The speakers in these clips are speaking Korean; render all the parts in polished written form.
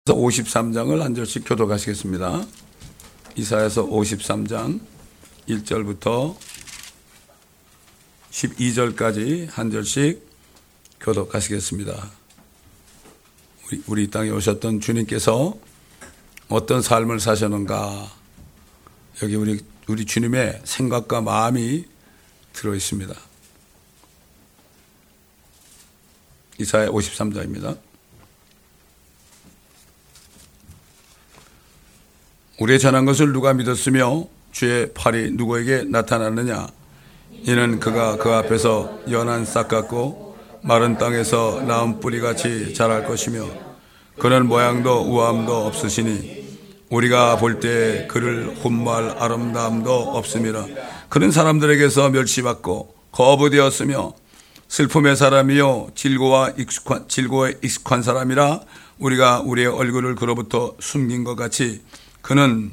53장을 한 절씩 교독하시겠습니다. 이사야서 53장 1절부터 12절까지 한 절씩 교독하시겠습니다. 우리 이 땅에 오셨던 주님께서 어떤 삶을 사셨는가, 여기 우리 주님의 생각과 마음이 들어 있습니다. 이사야 53장입니다. 우리의 전한 것을 누가 믿었으며 주의 팔이 누구에게 나타났느냐? 이는 그가 그 앞에서 연한 싹 같고 마른 땅에서 나은 뿌리같이 자랄 것이며 그는 모양도 우아함도 없으시니 우리가 볼 때 그를 훈무할 아름다움도 없음이라. 그는 사람들에게서 멸시받고 거부되었으며 슬픔의 사람이요 질고에 익숙한 사람이라. 우리가 우리의 얼굴을 그로부터 숨긴 것 같이 그는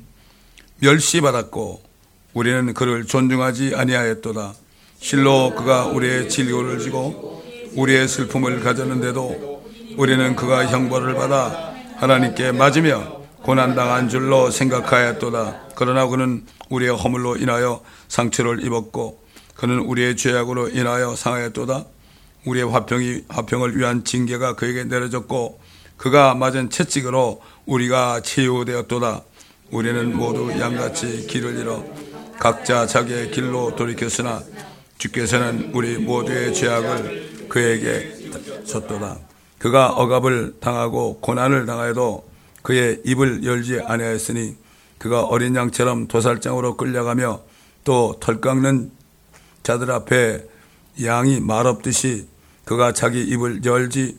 멸시받았고 우리는 그를 존중하지 아니하였도다. 실로 그가 우리의 질고를 지고 우리의 슬픔을 가졌는데도 우리는 그가 형벌을 받아 하나님께 맞으며 고난당한 줄로 생각하였도다. 그러나 그는 우리의 허물로 인하여 상처를 입었고 그는 우리의 죄악으로 인하여 상하였도다. 우리의 화평을 위한 징계가 그에게 내려졌고 그가 맞은 채찍으로 우리가 치유되었도다. 우리는 모두 양같이 길을 잃어 각자 자기의 길로 돌이켰으나 주께서는 우리 모두의 죄악을 그에게 졌도다. 그가 억압을 당하고 고난을 당하여도 그의 입을 열지 아니하였으니 그가 어린 양처럼 도살장으로 끌려가며 또 털 깎는 자들 앞에 양이 말없듯이 그가 자기 입을 열지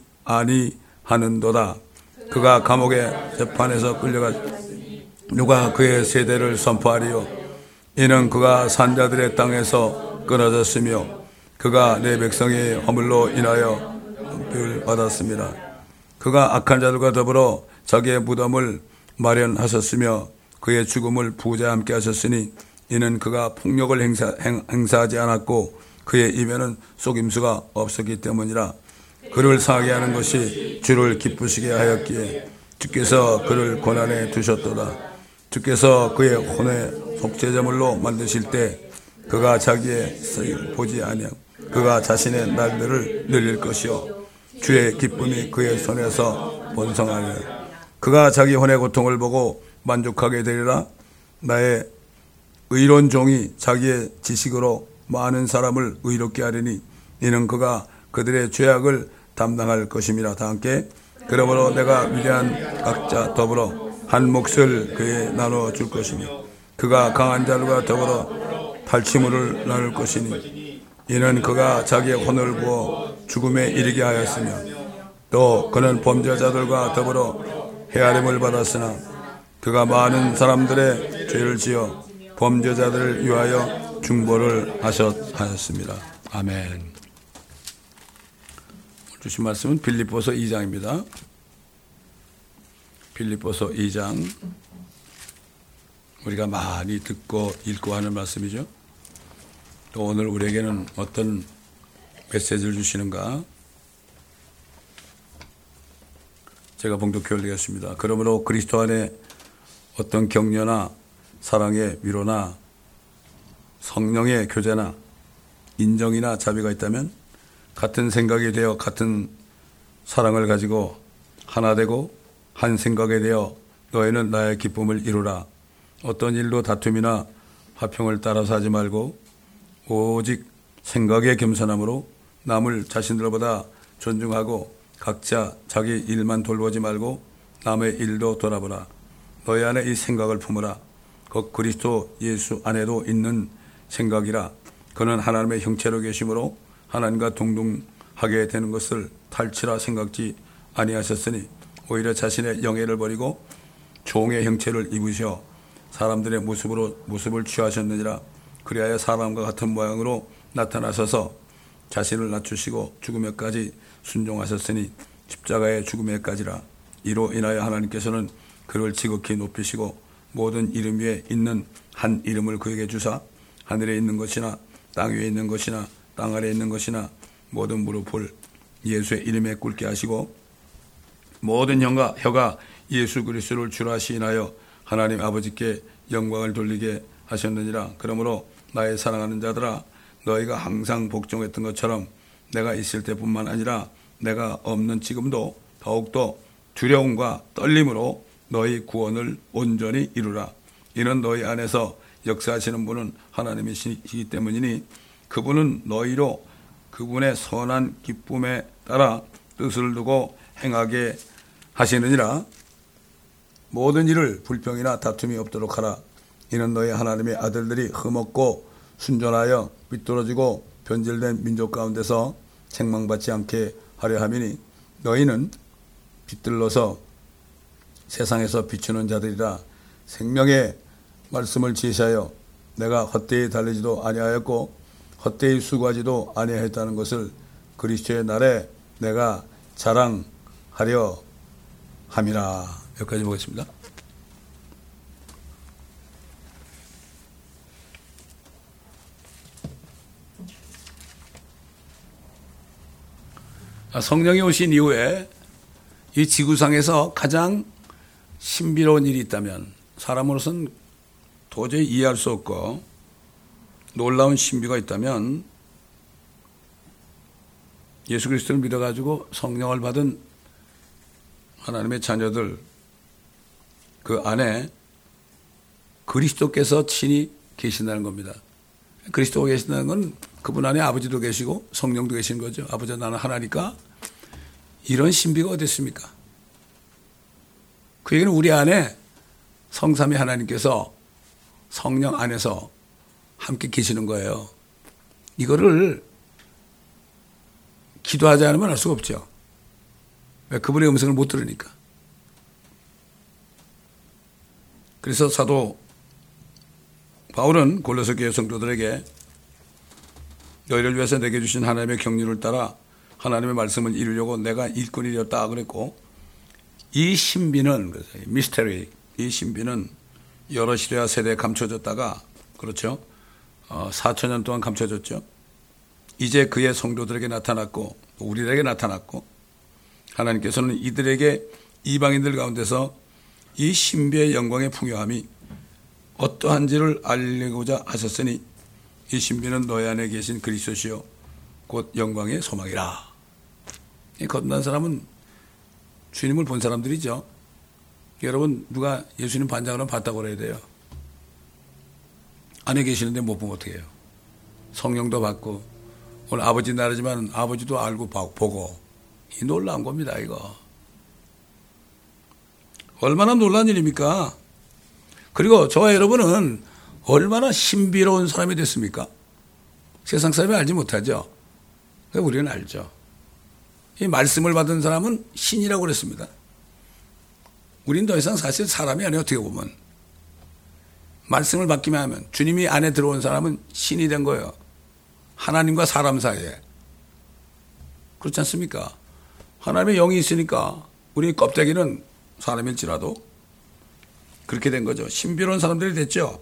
아니하는도다. 그가 감옥의 재판에서 끌려가 누가 그의 세대를 선포하리요? 이는 그가 산자들의 땅에서 끊어졌으며 그가 내 백성의 허물로 인하여 벌을 받았습니다. 그가 악한 자들과 더불어 자기의 무덤을 마련하셨으며 그의 죽음을 부자와 함께 하셨으니 이는 그가 폭력을 행사하지 않았고 그의 입에는 속임수가 없었기 때문이라. 그를 상하게 하는 것이 주를 기쁘시게 하였기에 주께서 그를 고난에 두셨도다. 주께서 그의 혼의 속죄제물로 만드실 때 그가 자기의 쓰임 보지 아니하고 그가 자신의 날들을 늘릴 것이요 주의 기쁨이 그의 손에서 번성하리라. 그가 자기 혼의 고통을 보고 만족하게 되리라. 나의 의로운 종이 자기의 지식으로 많은 사람을 의롭게 하리니 이는 그가 그들의 죄악을 담당할 것임이라. 다 함께 그러므로 내가 위대한 각자 더불어 한 몫을 그에 나눠 줄 것이며 그가 강한 자들과 더불어 탈취물을 나눌 것이니 이는 그가 자기의 혼을 부어 죽음에 이르게 하였으며 또 그는 범죄자들과 더불어 헤아림을 받았으나 그가 많은 사람들의 죄를 지어 범죄자들을 위하여 중보를 하셨습니다. 아멘. 주신 말씀은 빌립보서 2장입니다. 빌립보서 2장, 우리가 많이 듣고 읽고 하는 말씀이죠. 또 오늘 우리에게는 어떤 메시지를 주시는가 제가 봉독해 올리겠습니다. 그러므로 그리스도 안에 어떤 격려나 사랑의 위로나 성령의 교제나 인정이나 자비가 있다면 같은 생각이 되어 같은 사랑을 가지고 하나 되고 한 생각에 대하여 너희는 나의 기쁨을 이루라. 어떤 일도 다툼이나 화평을 따라서 하지 말고 오직 생각의 겸손함으로 남을 자신들보다 존중하고 각자 자기 일만 돌보지 말고 남의 일도 돌아보라. 너희 안에 이 생각을 품으라. 곧 그리스도 예수 안에도 있는 생각이라. 그는 하나님의 형체로 계심으로 하나님과 동등하게 되는 것을 탈취라 생각지 아니하셨으니 오히려 자신의 영예를 버리고 종의 형체를 입으셔 사람들의 모습을 취하셨느니라. 그리하여 사람과 같은 모양으로 나타나셔서 자신을 낮추시고 죽음에까지 순종하셨으니 십자가의 죽음에까지라. 이로 인하여 하나님께서는 그를 지극히 높이시고 모든 이름 위에 있는 한 이름을 그에게 주사 하늘에 있는 것이나 땅 위에 있는 것이나 땅 아래에 있는 것이나 모든 무릎을 예수의 이름에 꿇게 하시고 모든 혀가 예수 그리스도를 주라 시인하여 하나님 아버지께 영광을 돌리게 하셨느니라. 그러므로 나의 사랑하는 자들아, 너희가 항상 복종했던 것처럼 내가 있을 때뿐만 아니라 내가 없는 지금도 더욱더 두려움과 떨림으로 너희 구원을 온전히 이루라. 이는 너희 안에서 역사하시는 분은 하나님이시기 때문이니 그분은 너희로 그분의 선한 기쁨에 따라 뜻을 두고 행하게 하시느니라. 모든 일을 불평이나 다툼이 없도록 하라. 이는 너희 하나님의 아들들이 흠없고 순전하여 삐뚤어지고 변질된 민족 가운데서 책망받지 않게 하려 함이니 너희는 빛들러서 세상에서 비추는 자들이라. 생명의 말씀을 제시하여 내가 헛되이 달리지도 아니하였고 헛되이 수고하지도 아니하였다는 것을 그리스도의 날에 내가 자랑하려 함이라. 여기까지 보겠습니다. 성령이 오신 이후에 이 지구상에서 가장 신비로운 일이 있다면, 사람으로서는 도저히 이해할 수 없고 놀라운 신비가 있다면, 예수 그리스도를 믿어가지고 성령을 받은 하나님의 자녀들, 그 안에 그리스도께서 친히 계신다는 겁니다. 그리스도가 계신다는 건 그분 안에 아버지도 계시고 성령도 계신 거죠. 아버지 나는 하나니까. 이런 신비가 어디 있습니까? 그 얘기는 우리 안에 성삼위 하나님께서 성령 안에서 함께 계시는 거예요. 이거를 기도하지 않으면 알 수가 없죠. 왜? 그분의 음성을 못 들으니까. 그래서 사도 바울은 골로새 교회 성도들에게 너희를 위해서 내게 주신 하나님의 경륜을 따라 하나님의 말씀을 이루려고 내가 일꾼이 되었다 그랬고, 이 신비는, 미스테리, 이 신비는 여러 시대와 세대에 감춰졌다가, 그렇죠, 4,000년 동안 감춰졌죠. 이제 그의 성도들에게 나타났고 우리들에게 나타났고, 하나님께서는 이들에게 이방인들 가운데서 이 신비의 영광의 풍요함이 어떠한지를 알리고자 하셨으니 이 신비는 너희 안에 계신 그리스도시요 곧 영광의 소망이라. 이 거듭난 사람은 주님을 본 사람들이죠. 여러분, 누가 예수님 반장으로 봤다고 그래야 돼요. 안에 계시는데 못 보면 어떻게 해요? 성령도 받고, 오늘 아버지 나라지만 아버지도 알고 보고, 이 놀라운 겁니다, 이거. 얼마나 놀라운 일입니까? 그리고 저와 여러분은 얼마나 신비로운 사람이 됐습니까? 세상 사람이 알지 못하죠. 우리는 알죠. 이 말씀을 받은 사람은 신이라고 그랬습니다. 우린 더 이상 사실 사람이 아니에요, 어떻게 보면. 말씀을 받기만 하면, 주님이 안에 들어온 사람은 신이 된 거예요. 하나님과 사람 사이에. 그렇지 않습니까? 하나님의 영이 있으니까 우리 껍데기는 사람일지라도 그렇게 된 거죠. 신비로운 사람들이 됐죠.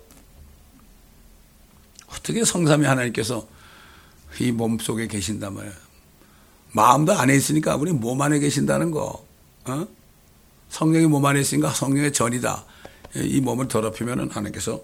어떻게 성삼위 하나님께서 이 몸 속에 계신단 말이에요. 마음도 안에 있으니까 우리 몸 안에 계신다는 거. 성령이 몸 안에 있으니까 성령의 전이다. 이 몸을 더럽히면 하나님께서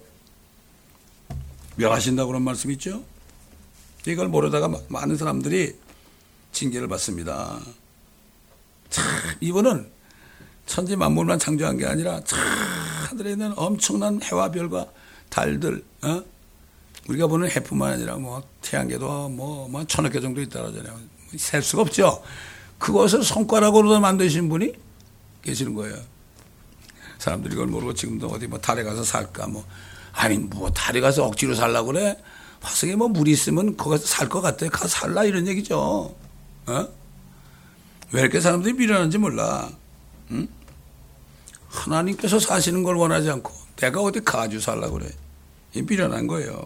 멸하신다고 그런 말씀이 있죠. 이걸 모르다가 많은 사람들이 징계를 받습니다. 참, 이분은 천지 만물만 창조한 게 아니라 참 하늘에 있는 엄청난 해와 별과 달들, 우리가 보는 해뿐만 아니라 뭐 태양계도 뭐 1,000억 개 정도 있다잖아요. 셀 수가 없죠. 그것을 손가락으로 만드신 분이 계시는 거예요. 사람들이 이걸 모르고 지금도 어디 뭐 달에 가서 살까 아니 뭐 달에 가서 억지로 살라고 그래. 화성에 뭐 물이 있으면 거기서 살 것 같아. 가서 살라 이런 얘기죠. 왜 이렇게 사람들이 미련한지 몰라. 응? 하나님께서 사시는 걸 원하지 않고 내가 어디 가주 살라고 그래. 이 미련한 거예요.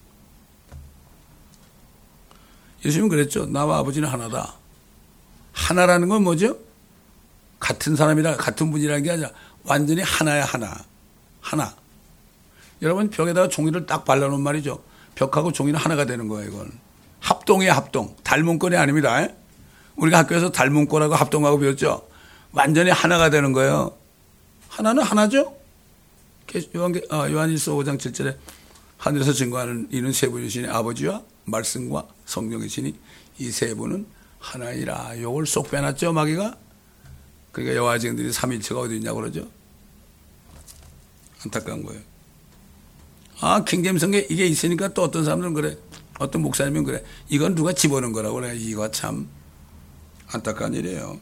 예수님은 그랬죠. 나와 아버지는 하나다. 하나라는 건 뭐죠? 같은 사람이라, 같은 분이라는 게 아니라 완전히 하나야, 하나. 여러분, 벽에다가 종이를 딱 발라놓은 말이죠. 벽하고 종이는 하나가 되는 거예요, 이건. 합동이에요, 합동. 닮은권이 아닙니다. 우리가 학교에서 닮은권하고 합동하고 배웠죠. 완전히 하나가 되는 거예요. 하나는 하나죠. 요한일서 5장 7절에 하늘에서 증거하는 이는 세 분이시니 아버지와 말씀과 성령이시니 이 세 분은 하나이라. 요걸 쏙 빼놨죠, 마귀가. 그러니까 여호와 증인들이 삼일체가 어디 있냐고 그러죠. 안타까운 거예요. 킹제임스 성경에 이게 있으니까 또 어떤 사람들은 그래. 어떤 목사님은 그래. 이건 누가 집어넣은 거라고 그래. 이거 참 안타까운 일이에요.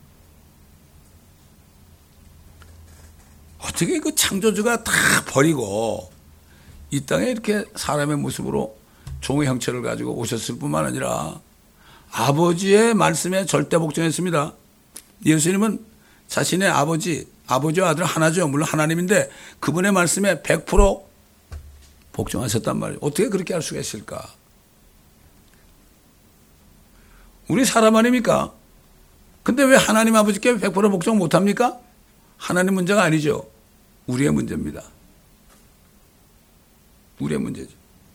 어떻게 그 창조주가 다 버리고 이 땅에 이렇게 사람의 모습으로 종의 형체를 가지고 오셨을 뿐만 아니라 아버지의 말씀에 절대 복종했습니다. 예수님은 자신의 아버지와 아들 하나죠. 물론 하나님인데 그분의 말씀에 100% 복종하셨단 말이에요. 어떻게 그렇게 할 수가 있을까? 우리 사람 아닙니까? 근데 왜 하나님 아버지께 100% 복종 못합니까? 하나님 문제가 아니죠. 우리의 문제입니다. 우리의 문제죠.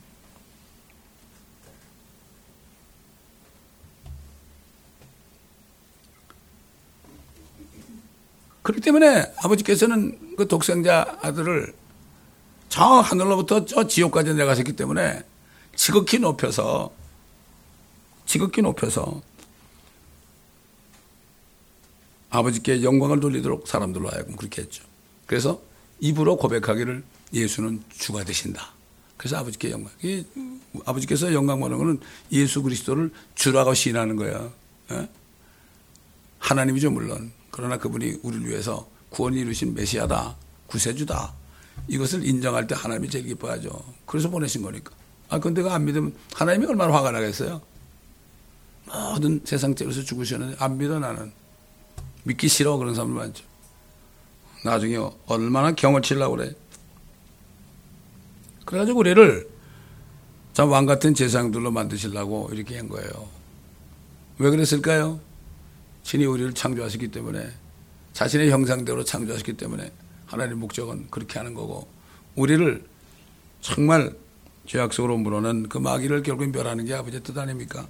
그렇기 때문에 아버지께서는 그 독생자 아들을 저 하늘로부터 저 지옥까지 내가셨기 때문에 지극히 높여서 아버지께 영광을 돌리도록 사람들로 하여금 그렇게 했죠. 그래서 입으로 고백하기를 예수는 주가 되신다. 그래서 아버지께 영광. 아버지께서 영광 받는 것은 예수 그리스도를 주라고 시인하는 거예요. 하나님이죠 물론. 그러나 그분이 우리를 위해서 구원을 이루신 메시아다. 구세주다. 이것을 인정할 때 하나님이 제일 기뻐하죠. 그래서 보내신 거니까. 근데 그거 안 믿으면 하나님이 얼마나 화가 나겠어요. 모든 세상 죄로서 죽으셨는데 안 믿어 나는. 믿기 싫어 그런 사람들 많죠. 나중에 얼마나 경을 치려고 그래. 그래가지고 우리를 참 왕 같은 제사장들로 만드시려고 이렇게 한 거예요. 왜 그랬을까요? 신이 우리를 창조하셨기 때문에 자신의 형상대로 창조하셨기 때문에 하나님의 목적은 그렇게 하는 거고 우리를 정말 죄악 속으로 물어는 그 마귀를 결국 멸하는 게 아버지의 뜻 아닙니까?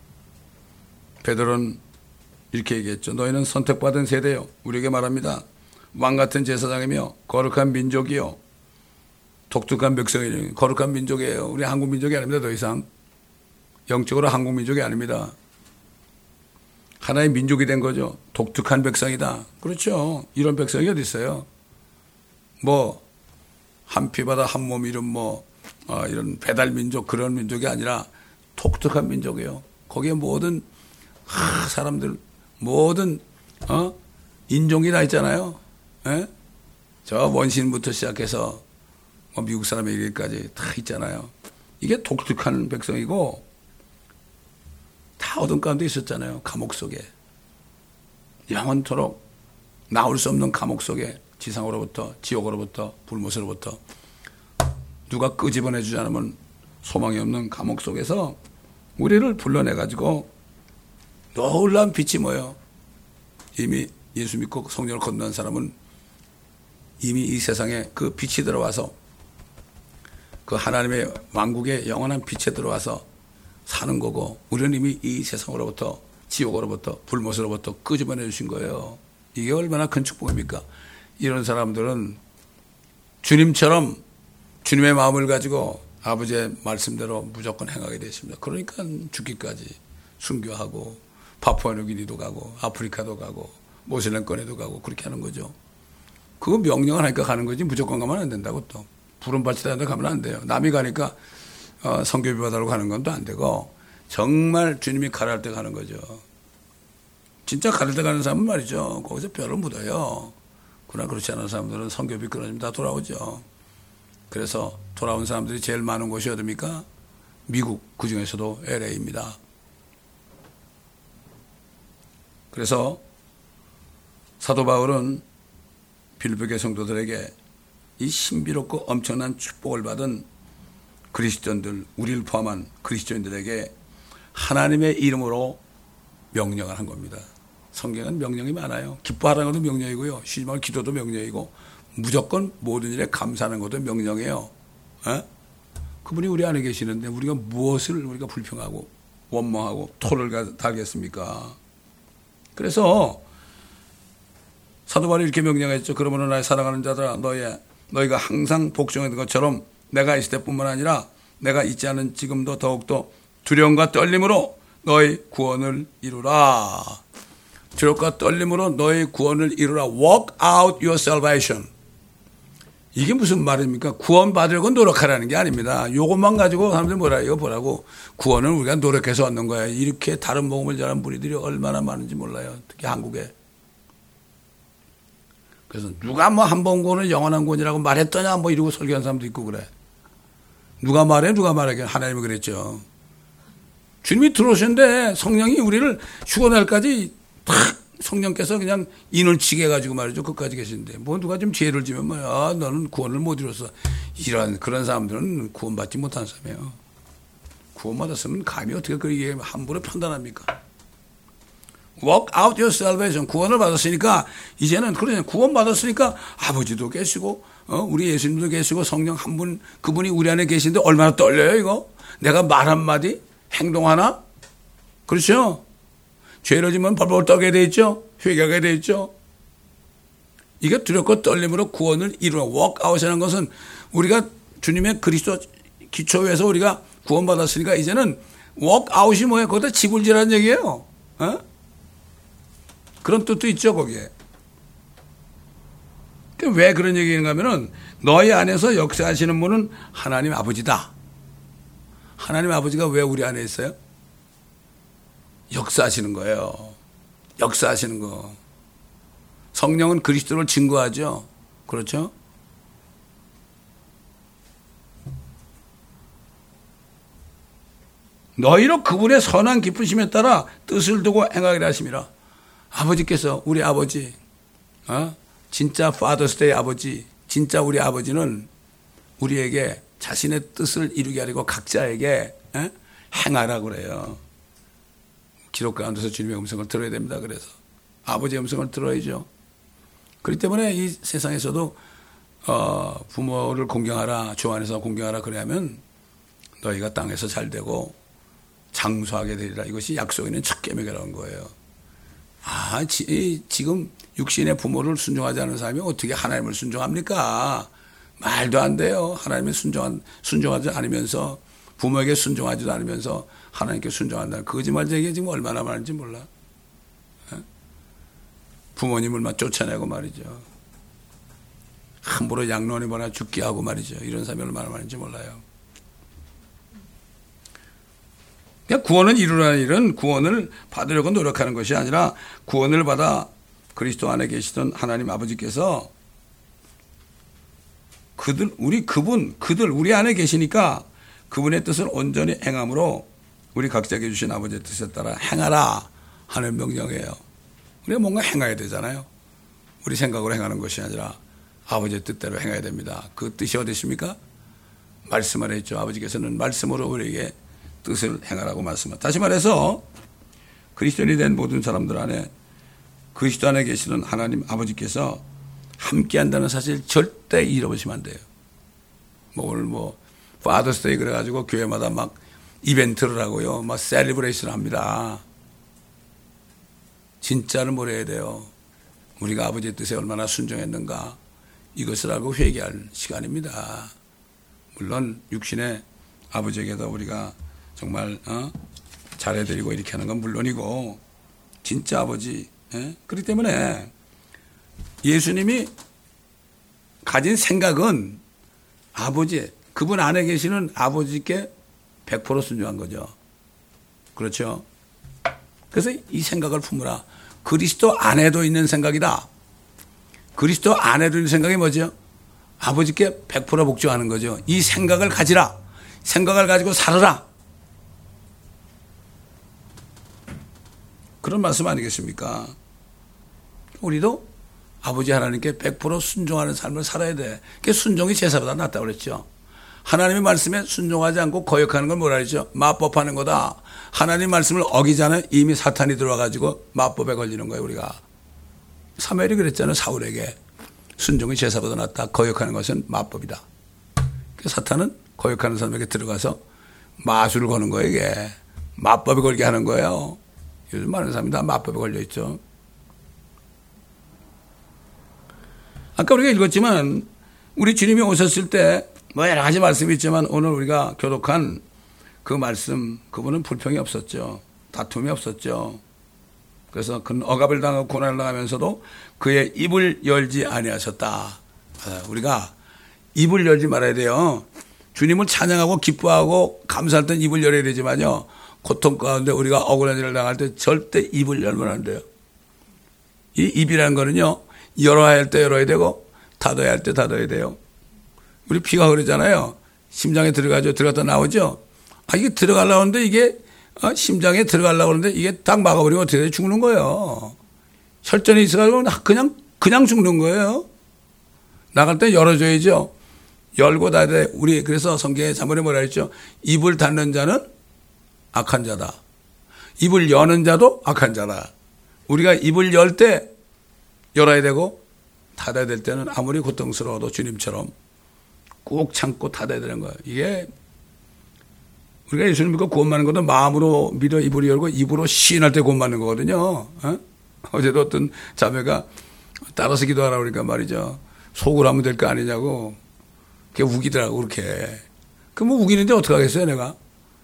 베드로는 이렇게 얘기했죠. 너희는 선택받은 세대요. 우리에게 말합니다. 왕같은 제사장이며 거룩한 민족이요. 독특한 백성이요. 거룩한 민족이에요. 우리 한국 민족이 아닙니다. 더 이상. 영적으로 한국 민족이 아닙니다. 하나의 민족이 된 거죠. 독특한 백성이다. 그렇죠. 이런 백성이 어디 있어요? 한 피바다 한 몸 이런 이런 배달 민족 그런 민족이 아니라 독특한 민족이에요. 거기에 모든 사람들 모든 인종이 다 있잖아요. 저 원시인부터 시작해서 미국 사람의 일까지 다 있잖아요. 이게 독특한 백성이고 다 어둠 가운데 있었잖아요. 감옥 속에 영원토록 나올 수 없는 감옥 속에 지상으로부터 지옥으로부터 불못으로부터 누가 끄집어내 주지 않으면 소망이 없는 감옥 속에서 우리를 불러내가지고 놀라운 빛이 뭐예요? 이미 예수 믿고 성령을 건너는 사람은 이미 이 세상에 그 빛이 들어와서 그 하나님의 왕국의 영원한 빛에 들어와서 사는 거고 우리는 이미 이 세상으로부터 지옥으로부터 불못으로부터 끄집어내 주신 거예요. 이게 얼마나 큰 축복입니까? 이런 사람들은 주님처럼 주님의 마음을 가지고 아버지의 말씀대로 무조건 행하게 되십니다. 그러니까 죽기까지 순교하고 파푸아뉴기니도 가고 아프리카도 가고 모슬렘권에도 가고 그렇게 하는 거죠. 그거 명령을 하니까 가는 거지 무조건 가면 안 된다고 또. 부름 받치다는데 가면 안 돼요. 남이 가니까 선교비 받으러 가는 건 또 안 되고 정말 주님이 가랄 때 가는 거죠. 진짜 가랄 때 가는 사람은 말이죠. 거기서 뼈를 묻어요. 그러나 그렇지 않은 사람들은 선교비 끊어지면 다 돌아오죠. 그래서 돌아온 사람들이 제일 많은 곳이 어디입니까? 미국, 그중에서도 LA입니다. 그래서 사도 바울은 빌립보의 성도들에게 이 신비롭고 엄청난 축복을 받은 그리스도인들, 우리를 포함한 그리스도인들에게 하나님의 이름으로 명령을 한 겁니다. 성경은 명령이 많아요. 기뻐하라는 것도 명령이고요. 쉬지 말고 기도도 명령이고 무조건 모든 일에 감사하는 것도 명령이에요. 그분이 우리 안에 계시는데 우리가 무엇을 우리가 불평하고 원망하고 토를 달겠습니까? 그래서 사도 바울이 이렇게 명령했죠. 그러므로 나의 사랑하는 자들아 너희가 항상 복종하는 것처럼 내가 있을 때뿐만 아니라 내가 있지 않은 지금도 더욱더 두려움과 떨림으로 너희 구원을 이루라. 두려움과 떨림으로 너희 구원을 이루라. Work out your salvation. 이게 무슨 말입니까? 구원 받으려고 노력하라는 게 아닙니다. 이것만 가지고 사람들이 뭐라 이거 보라고. 구원을 우리가 노력해서 얻는 거야. 이렇게 다른 복음을 전하는 무리들이 얼마나 많은지 몰라요. 특히 한국에. 그래서 누가 뭐 한 번 구원은 영원한 구원이라고 말했더냐 뭐 이러고 설교한 사람도 있고 그래. 누가 말해? 하나님이 그랬죠. 주님이 들어오셨는데 성령이 우리를 휴거날까지 탁 성령께서 그냥 인을 치게 해가지고 말이죠. 끝까지 계신데 뭐 누가 좀 죄를 지면 말이야. 너는 구원을 못 이뤘어. 이런 그런 사람들은 구원받지 못한 사람이에요. 구원받았으면 감히 어떻게 그렇게 함부로 판단합니까? Work out your salvation. 구원을 받았으니까 이제는 그러냐. 구원 받았으니까 아버지도 계시고 우리 예수님도 계시고 성령 한 분 그분이 우리 안에 계신데 얼마나 떨려요 이거. 내가 말 한마디 행동 하나 그렇죠. 죄를 지면 벌벌 떨게 돼 있죠. 회개하게 돼 있죠. 이게 두렵고 떨림으로 구원을 이루어 work out이라는 것은 우리가 주님의 그리스도 기초에서 우리가 구원받았으니까 이제는 work out이 뭐예요? 거기다 집을 지라는 얘기예요. 그런 뜻도 있죠, 거기에. 왜 그런 얘기인가 하면은 너희 안에서 역사하시는 분은 하나님 아버지다. 하나님 아버지가 왜 우리 안에 있어요? 역사하시는 거예요. 역사하시는 거. 성령은 그리스도를 증거하죠. 그렇죠? 너희로 그분의 선한 기쁘심에 따라 뜻을 두고 행하기를 하심이라. 아버지께서 우리 아버지 진짜 파더스데이 아버지 진짜 우리 아버지는 우리에게 자신의 뜻을 이루게 하려고 각자에게 행하라고 그래요. 기록 가운데서 주님의 음성을 들어야 됩니다. 그래서 아버지의 음성을 들어야죠. 그렇기 때문에 이 세상에서도 부모를 공경하라 주 안에서 공경하라 그래야면 너희가 땅에서 잘되고 장수하게 되리라. 이것이 약속에 있는 첫 계명이라는 거예요. 지금 육신의 부모를 순종하지 않은 사람이 어떻게 하나님을 순종합니까? 말도 안 돼요. 하나님을 순종하지 않으면서 부모에게 순종하지도 않으면서 하나님께 순종한다는 거짓말 얘기 지금 얼마나 많은지 몰라. 부모님을 쫓아내고 말이죠. 함부로 양론이거나 죽게 하고 말이죠. 이런 사람이 얼마나 많은지 몰라요. 구원을 이루라는 일은 구원을 받으려고 노력하는 것이 아니라 구원을 받아 그리스도 안에 계시던 하나님 아버지께서 그들 우리 안에 계시니까 그분의 뜻을 온전히 행함으로 우리 각자에게 주신 아버지의 뜻에 따라 행하라 하는 명령이에요. 우리가 뭔가 행해야 되잖아요. 우리 생각으로 행하는 것이 아니라 아버지의 뜻대로 행해야 됩니다. 그 뜻이 어디 있습니까? 말씀 안에 있죠. 아버지께서는 말씀으로 우리에게 뜻을 행하라고 말씀합니다. 다시 말해서 그리스도인이 된 모든 사람들 안에 그리스도 안에 계시는 하나님 아버지께서 함께 한다는 사실 절대 잃어버리시면 안 돼요. 오늘 파더스데이 그래가지고 교회마다 막 이벤트를 하고요. 막 셀리브레이션을 합니다. 진짜를 뭐래야 돼요. 우리가 아버지의 뜻에 얼마나 순종했는가 이것을 알고 회개할 시간입니다. 물론 육신의 아버지에게도 우리가 정말 잘해드리고 이렇게 하는 건 물론이고 진짜 아버지 그렇기 때문에 예수님이 가진 생각은 아버지 그분 안에 계시는 아버지께 100% 순종한 거죠. 그렇죠. 그래서 이 생각을 품으라. 그리스도 안에도 있는 생각이다. 그리스도 안에도 있는 생각이 뭐죠? 아버지께 100% 복종하는 거죠. 이 생각을 가지라. 생각을 가지고 살아라. 그런 말씀 아니겠습니까? 우리도 아버지 하나님께 100% 순종하는 삶을 살아야 돼. 그게 순종이 제사보다 낫다고 그랬죠. 하나님의 말씀에 순종하지 않고 거역하는 걸 뭐라 그랬죠? 마법하는 거다. 하나님 말씀을 어기자는 이미 사탄이 들어와가지고 마법에 걸리는 거예요, 우리가. 사무엘이 그랬잖아요, 사울에게. 순종이 제사보다 낫다. 거역하는 것은 마법이다. 사탄은 거역하는 사람에게 들어가서 마술을 거는 거예요, 이게. 마법에 걸게 하는 거예요. 요즘 많은 사람이 다 마법에 걸려있죠. 아까 우리가 읽었지만 우리 주님이 오셨을 때 뭐 여러 가지 말씀이 있지만 오늘 우리가 교독한 그 말씀, 그분은 불평이 없었죠. 다툼이 없었죠. 그래서 그는 억압을 당하고 고난을 당하면서도 그의 입을 열지 아니하셨다. 우리가 입을 열지 말아야 돼요. 주님을 찬양하고 기뻐하고 감사할 땐 입을 열어야 되지만요, 고통 가운데 우리가 억울한 일을 당할 때 절대 입을 열면 안 돼요. 이 입이라는 거는요, 열어야 할 때 열어야 되고 닫아야 할 때 닫아야 돼요. 우리 피가 흐르잖아요. 심장에 들어갔다 나오죠. 이게 들어가려고 하는데 이게 심장에 들어가려고 하는데 이게 딱 막아버리면 어떻게 돼? 죽는 거예요. 혈전이 있어가지고 그냥 죽는 거예요. 나갈 때 열어줘야죠. 열고 닫아야 돼. 우리 그래서 성경에 자문에 뭐라 했죠? 입을 닫는 자는 악한 자다. 입을 여는 자도 악한 자다. 우리가 입을 열 때 열어야 되고 닫아야 될 때는 아무리 고통스러워도 주님처럼 꼭 참고 닫아야 되는 거예요. 이게 우리가 예수님 믿고 구원 받는 것도 마음으로 믿어 입으로 열고 입으로 시인할 때 구원 받는 거거든요. 어제도 어떤 자매가 따라서 기도하라고 그러니까 말이죠. 속으로 하면 될 거 아니냐고. 그게 우기더라고, 그렇게. 뭐 우기는데 어떡하겠어요, 내가.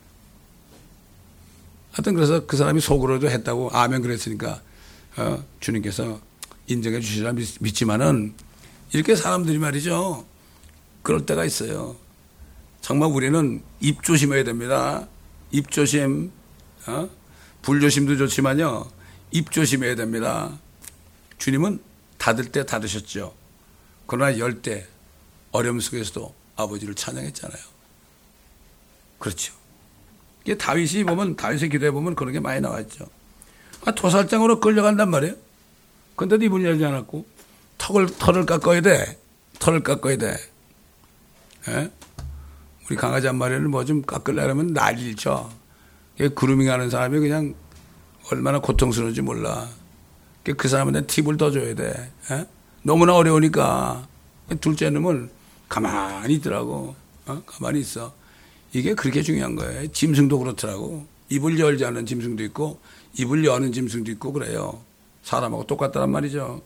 하여튼 그래서 그 사람이 속으로도 했다고 아멘 그랬으니까, 주님께서 인정해 주시라 믿지만은 이렇게 사람들이 말이죠. 그럴 때가 있어요. 정말 우리는 입 조심해야 됩니다. 입 조심, 불조심도 좋지만요. 입 조심해야 됩니다. 주님은 닫을 때 닫으셨죠. 그러나 열 때 어려움 속에서도 아버지를 찬양했잖아요. 그렇죠. 이게 다윗의 기도해 보면 그런 게 많이 나왔죠. 도살장으로 끌려간단 말이에요. 근데도 입을 열지 않았고 털을 깎아야 돼. 털을 깎아야 돼. 예? 우리 강아지 한 마리를 뭐 좀 깎으려면 난리를 쳐. 그루밍 하는 사람이 그냥 얼마나 고통스러운지 몰라. 그 사람한테 팁을 더 줘야 돼. 예? 너무나 어려우니까 둘째 놈을 가만히 있더라고. 가만히 있어. 이게 그렇게 중요한 거예요. 짐승도 그렇더라고. 입을 열지 않는 짐승도 있고 입을 여는 짐승도 있고 그래요. 사람하고 똑같다란 말이죠.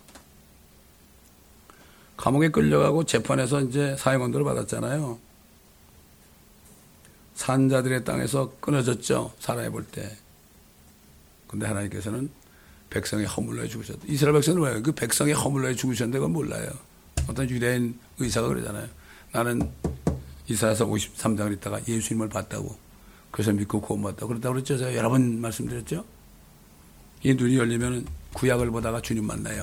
감옥에 끌려가고 재판에서 이제 사형언도를 받았잖아요. 산자들의 땅에서 끊어졌죠. 살아야 볼 때. 근데 하나님께서는 백성의 허물로에 죽으셨다. 이스라엘 백성은 왜? 그 백성의 허물로에 죽으셨는데 그건 몰라요. 어떤 유대인 의사가 그러잖아요. 나는 이사야서 53장을 읽다가 예수님을 봤다고. 그래서 믿고 구원받았다고. 그렇다고 그랬죠. 제가 여러 번 말씀드렸죠. 이 눈이 열리면 구약을 보다가 주님 만나요.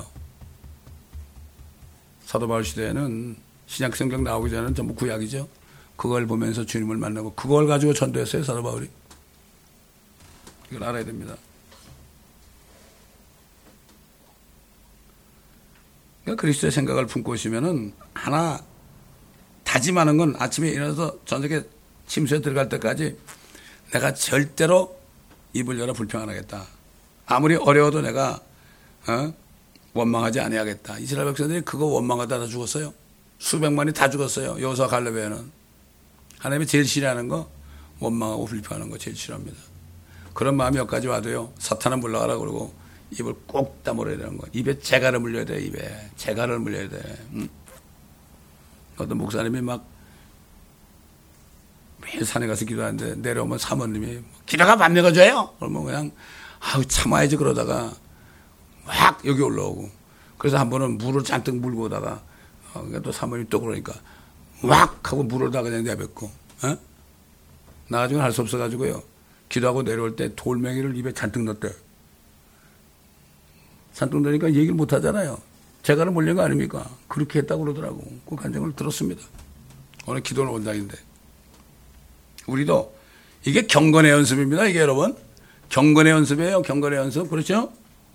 사도 바울 시대에는 신약 성경 나오기 전에는 전부 구약이죠. 그걸 보면서 주님을 만나고 그걸 가지고 전도했어요. 사도 바울이. 이걸 알아야 됩니다. 그러니까 그리스도의 생각을 품고 오시면은 하나 다짐하는 건 아침에 일어나서 저녁에 침수에 들어갈 때까지 내가 절대로 입을 열어 불평 안 하겠다. 아무리 어려워도 내가 원망하지 아니하겠다. 이스라엘 백성들이 그거 원망하다 다 죽었어요. 수백만이 다 죽었어요. 여호수아 갈렙에는. 하나님이 제일 싫어하는 거 원망하고 불평하는 거 제일 싫어합니다. 그런 마음이 여기까지 와도요. 사탄은 물러가라 그러고 입을 꼭 다물어야 되는 거예요. 입에 재갈을 물려야 돼. 입에 재갈을 물려야 돼. 어떤 목사님이 막 매일 산에 가서 기도하는데 내려오면 사모님이 기도가 반명해줘요. 그러면 그냥 참아야지 그러다가 확 여기 올라오고 그래서 한 번은 물을 잔뜩 물고 오다가 또 사모님이 또 그러니까 왁 하고 물을 다 그냥 내뱉고 나중에 할 수 없어가지고요. 기도하고 내려올 때 돌멩이를 입에 잔뜩 넣었대. 잔뜩 넣으니까 얘기를 못 하잖아요. 재갈을 물린 거 아닙니까? 그렇게 했다고 그러더라고. 그 간증을 들었습니다. 오늘 기도는 원장인데. 우리도 이게 경건의 연습입니다. 이게 여러분. 경건의 연습이에요. 경건의 연습. 그렇죠?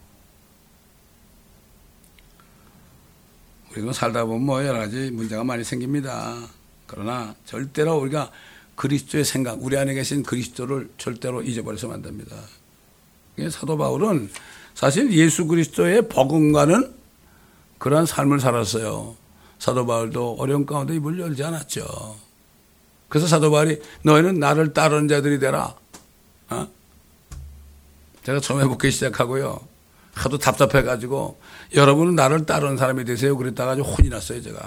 우리가 살다 보면 뭐 여러 가지 문제가 많이 생깁니다. 그러나 절대로 우리가 그리스도의 생각, 우리 안에 계신 그리스도를 절대로 잊어버려서는 안 됩니다. 사도 바울은 사실 예수 그리스도의 복음과는 그러한 삶을 살았어요. 사도 바울도 어려운 가운데 입을 열지 않았죠. 그래서 사도 바울이 너희는 나를 따르는 자들이 되라. 제가 처음에 목회 시작하고요. 하도 답답해가지고 여러분은 나를 따르는 사람이 되세요. 그랬다가 아주 혼이 났어요, 제가.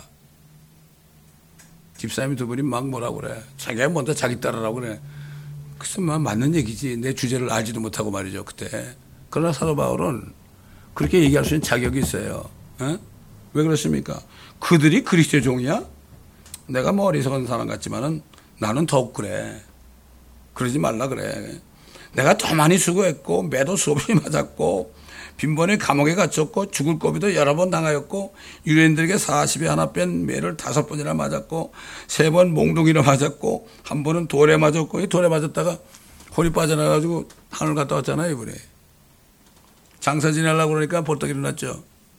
집사님이 두 분이 막 뭐라고 그래. 자기가 먼저 자기 따르라고 그래. 글쎄, 맞는 얘기지. 내 주제를 알지도 못하고 말이죠, 그때. 그러나 사도 바울은 그렇게 얘기할 수 있는 자격이 있어요. 에? 왜 그렇습니까? 그들이 그리스도의 종이야? 내가 뭐 어리석은 사람 같지만은 나는 더욱 그래. 그러지 말라 그래. 내가 더 많이 수고했고, 매도 수없이 맞았고, 빈번에 감옥에 갇혔고, 죽을 고비도 여러 번 당하였고, 유대인들에게 40에 하나 뺀 매를 5번이나 맞았고, 3번 몽둥이로 맞았고, 한 번은 돌에 맞았고, 이 돌에 맞았다가 혼이 빠져나가지고 하늘 갔다 왔잖아요, 이분이. 장사 지내려고 그러니까 벌떡 일어났죠.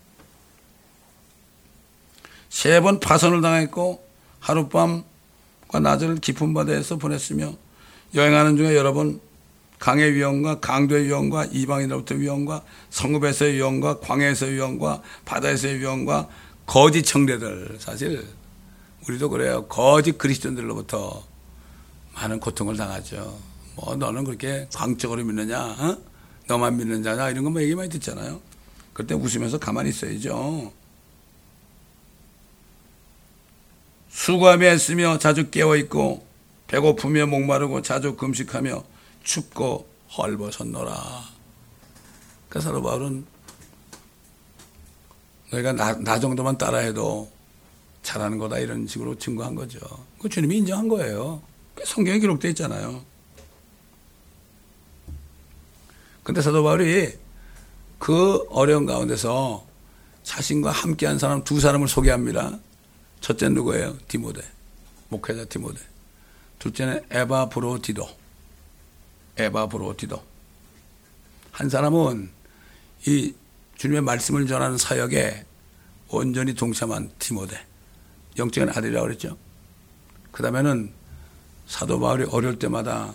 3번 파선을 당했고, 하룻밤과 낮을 깊은 바다에서 보냈으며, 여행하는 중에 여러 번 강의 위험과 강도의 위험과 이방인으로부터 위험과 성읍에서의 위험과 광야에서의 위험과 바다에서의 위험과 거짓 청대들, 사실 우리도 그래요. 거짓 그리스도인들로부터 많은 고통을 당하죠. 뭐 너는 그렇게 광적으로 믿느냐, 어? 너만 믿는 자냐, 이런 거 뭐 얘기 많이 듣잖아요. 그때 웃으면서 가만히 있어야죠. 수고하며 애쓰며 자주 깨어있고 배고프며 목마르고 자주 금식하며 춥고 헐벗었노라. 그 사도 바울은 너희가 나 정도만 따라해도 잘하는 거다, 이런 식으로 증거한 거죠. 그 주님이 인정한 거예요. 성경에 기록되어 있잖아요. 근데 사도 바울이 그 어려운 가운데서 자신과 함께한 사람 2사람을 소개합니다. 첫째는 누구예요? 디모데, 목회자 디모데. 둘째는 에바브로디도. 한 사람은 이 주님의 말씀을 전하는 사역에 온전히 동참한 디모데, 영적인 아들이라고 그랬죠. 그 다음에는 사도 바울이 어려울 때마다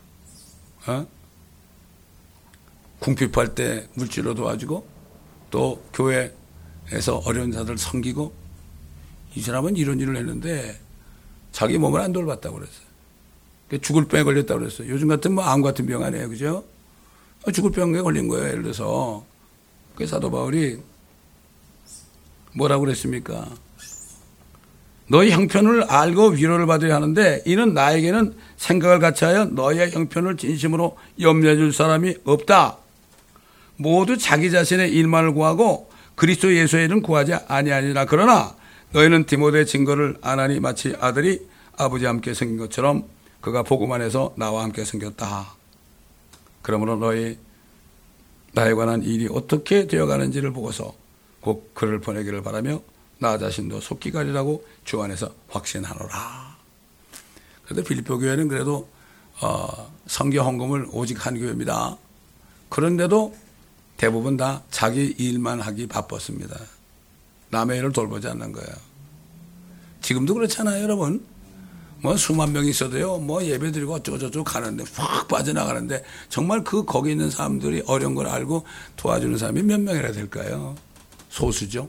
궁핍할 때 물질로 도와주고, 또 교회에서 어려운 자들 섬기고, 이 사람은 이런 일을 했는데 자기 몸을 안 돌봤다고 그랬어요. 죽을 병에 걸렸다고 그랬어요. 요즘 같은 뭐 암 같은 병 아니에요, 그죠? 죽을 병에 걸린 거예요, 예를 들어서. 그 사도 바울이 뭐라고 그랬습니까? 너희 형편을 알고 위로를 받아야 하는데, 이는 나에게는 생각을 같이 하여 너희의 형편을 진심으로 염려해 줄 사람이 없다. 모두 자기 자신의 일만을 구하고 그리스도 예수의 일은 구하지 아니하니라. 그러나 너희는 디모데의 증거를 아나니 마치 아들이 아버지와 함께 생긴 것처럼 그가 복음 안에서 나와 함께 생겼다. 그러므로 너희 나에 관한 일이 어떻게 되어가는지를 보고서 곧 그를 보내기를 바라며 나 자신도 속기 가리라고 주 안에서 확신하노라. 그래도 빌립보 교회는 그래도 선교 헌금을 오직 한 교회입니다. 그런데도 대부분 다 자기 일만 하기 바빴습니다. 남의 일을 돌보지 않는 거예요. 지금도 그렇잖아요, 여러분. 뭐 수만 명이 있어도요, 뭐 예배 드리고 어쩌고저쩌고 가는데 확 빠져나가는데, 정말 거기 있는 사람들이 어려운 걸 알고 도와주는 사람이 몇 명이나 될까요? 소수죠.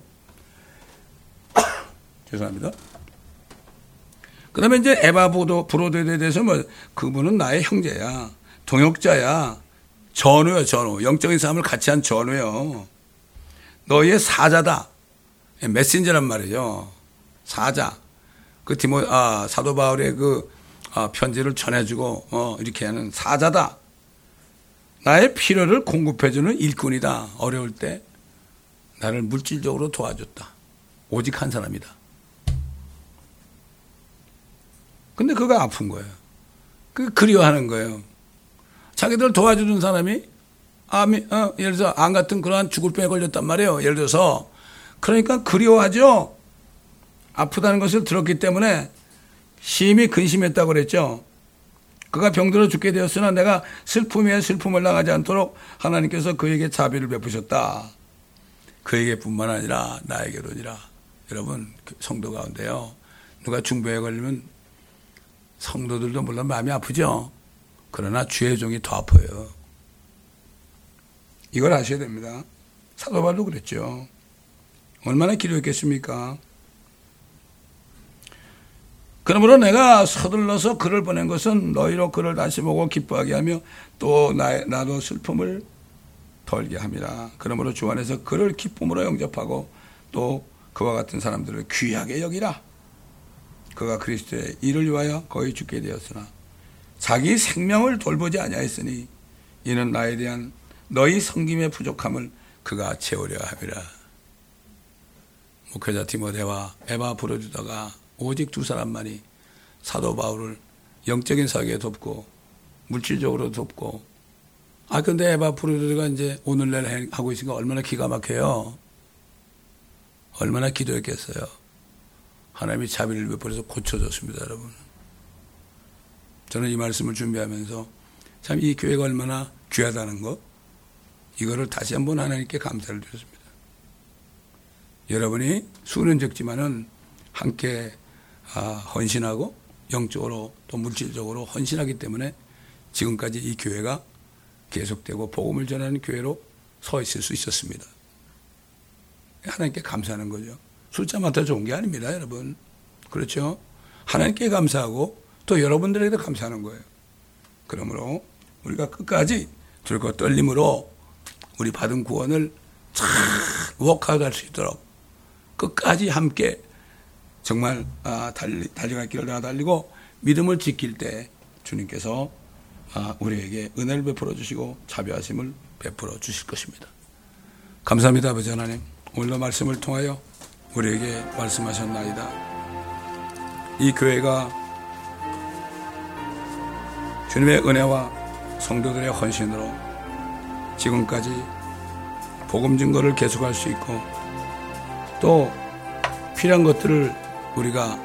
죄송합니다. 그 다음에 이제 에바브로디도에 대해서 뭐, 그분은 나의 형제야, 동역자야, 전우요, 전우. 영적인 삶을 같이 한 전우요. 너희의 사자다. 메신저란 말이죠. 사자. 사도 바울의 편지를 전해주고, 이렇게 하는 사자다. 나의 필요를 공급해주는 일꾼이다. 어려울 때 나를 물질적으로 도와줬다. 오직 한 사람이다. 근데 그가 아픈 거예요. 그리워하는 거예요. 자기들 도와주는 사람이 예를 들어서 암 같은 그러한 죽을 병에 걸렸단 말이에요. 예를 들어서. 그러니까 그리워하죠. 아프다는 것을 들었기 때문에 심히 근심했다고 그랬죠. 그가 병들어 죽게 되었으나 내가 슬픔에 슬픔을 당하지 않도록 하나님께서 그에게 자비를 베푸셨다. 그에게뿐만 아니라 나에게로니라. 여러분, 성도 가운데요, 누가 중병에 걸리면 성도들도 물론 마음이 아프죠. 그러나 주의 종이 더 아파요. 이걸 아셔야 됩니다. 사도 바울도 그랬죠. 얼마나 기도했겠습니까? 그러므로 내가 서둘러서 그를 보낸 것은 너희로 그를 다시 보고 기뻐하게 하며 또 나도 슬픔을 덜게 함이라. 그러므로 주 안에서 그를 기쁨으로 영접하고 또 그와 같은 사람들을 귀하게 여기라. 그가 그리스도의 일을 위하여 거의 죽게 되었으나 자기 생명을 돌보지 아니하였으니 이는 나에 대한 너희 섬김의 부족함을 그가 채우려 함이라. 목회자 디모데와 에바브로디다가 오직 두 사람만이 사도 바울을 영적인 사역에 돕고 물질적으로 돕고, 근데 에바브로디가 이제 오늘날 하고 있으니까 얼마나 기가 막혀요. 얼마나 기도했겠어요. 하나님이 자비를 베풀어서 고쳐줬습니다, 여러분. 저는 이 말씀을 준비하면서 참 이 교회가 얼마나 귀하다는 거, 이거를 다시 한번 하나님께 감사를 드렸습니다. 여러분이 수는 적지만은 함께 헌신하고 영적으로 또 물질적으로 헌신하기 때문에 지금까지 이 교회가 계속되고 복음을 전하는 교회로 서 있을 수 있었습니다. 하나님께 감사하는 거죠. 숫자만 더 좋은 게 아닙니다, 여러분. 그렇죠? 하나님께 감사하고 또 여러분들에게도 감사하는 거예요. 그러므로 우리가 끝까지 들고 떨림으로 우리 받은 구원을 잘 워크아웃 할 수 있도록 끝까지 함께 정말 달려갈 길을 다 달리고 믿음을 지킬 때 주님께서 우리에게 은혜를 베풀어 주시고 자비하심을 베풀어 주실 것입니다. 감사합니다, 아버지 하나님. 오늘도 말씀을 통하여 우리에게 말씀하셨나이다. 이 교회가 주님의 은혜와 성도들의 헌신으로 지금까지 복음 증거를 계속할 수 있고 또 필요한 것들을 우리가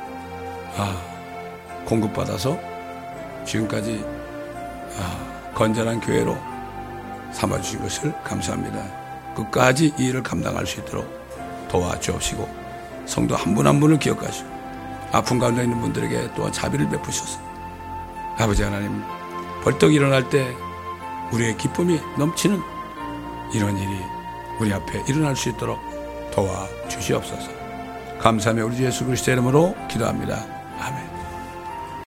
공급받아서 지금까지 건전한 교회로 삼아주신 것을 감사합니다. 끝까지 이 일을 감당할 수 있도록 도와주옵시고 성도 한 분 한 분을 기억하시고 아픈 가운데 있는 분들에게 또한 자비를 베푸셔서 아버지 하나님 벌떡 일어날 때 우리의 기쁨이 넘치는 이런 일이 우리 앞에 일어날 수 있도록 도와주시옵소서. 감사하며 우리 주 예수 그리스도의 이름으로 기도합니다. 아멘.